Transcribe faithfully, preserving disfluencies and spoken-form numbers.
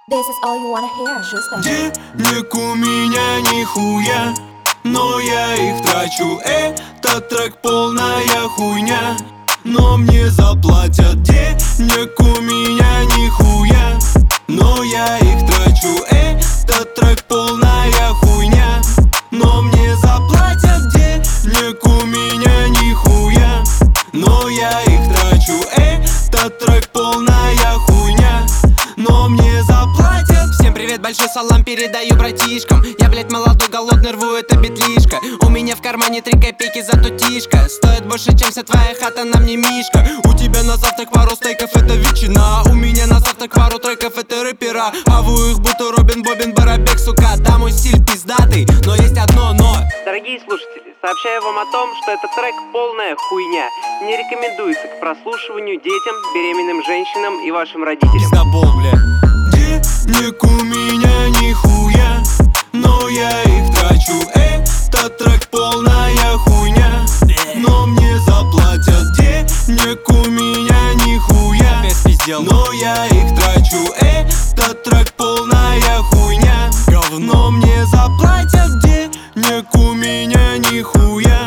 This is all you wanna hear, Шуста. Денег у меня нихуя, но я их трачу. Этот трек полная хуйня, но мне заплатят. Денег у меня нихуя, но я их трачу. Этот трек полная хуйня, но мне заплатят. Денег у меня нихуя, но я их трачу. Этот трек полная хуйня, но мне заплатят. Всем привет, большой салам передаю братишкам. Я, блядь, молодой, голодный, рву это бетлишко. У меня в кармане три копейки, зато тишка стоит больше, чем вся твоя хата, нам не мишка. У тебя на завтрак пару стейков, это ветчина. У меня на завтрак пару треков, это рэпера. А вы их будто Робин, Бобин, Барабек, сука. Да, мой стиль пиздатый, но есть одно но. Дорогие слушатели, сообщаю вам о том, что этот трек полная хуйня. Не рекомендуется к прослушиванию детям, беременным женщинам и вашим родителям. Пиздобол, бля. Денег у меня нихуя, но я их трачу. Этот трек полная хуйня, но мне заплатят. Денег у меня нихуя, но я их трачу. Этот трек полная хуйня, но мне заплатят. Денег у меня нихуя,